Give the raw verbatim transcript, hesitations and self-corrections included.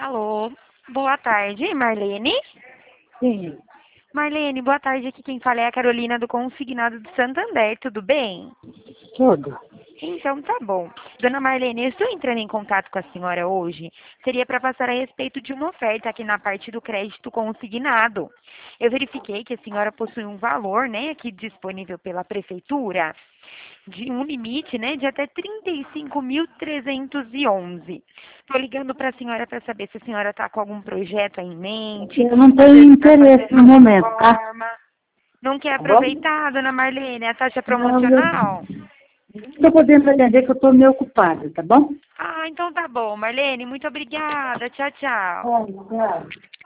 Alô, boa tarde, Marlene? Sim, Marlene, boa tarde. Aqui quem fala é a Carolina do Consignado do Santander, tudo bem? tudo. Então tá bom. Dona Marlene, eu estou entrando em contato com a senhora hoje. Seria para passar a respeito de uma oferta aqui na parte do crédito consignado. Eu verifiquei que a senhora possui um valor, né, aqui disponível pela prefeitura, de um limite, né, de até trinta e cinco mil trezentos e onze. Estou ligando para a senhora para saber se a senhora está com algum projeto aí em mente, Eu não às tenho vezes para fazer interesse no uma momento, tá? reforma. Não quer Tá bom? aproveitar, dona Marlene, a taxa Não, eu promocional? não estou podendo atender que eu estou meio ocupada, tá bom? Ah, então tá bom, Marlene, muito obrigada. Tchau, tchau. Tá, tá.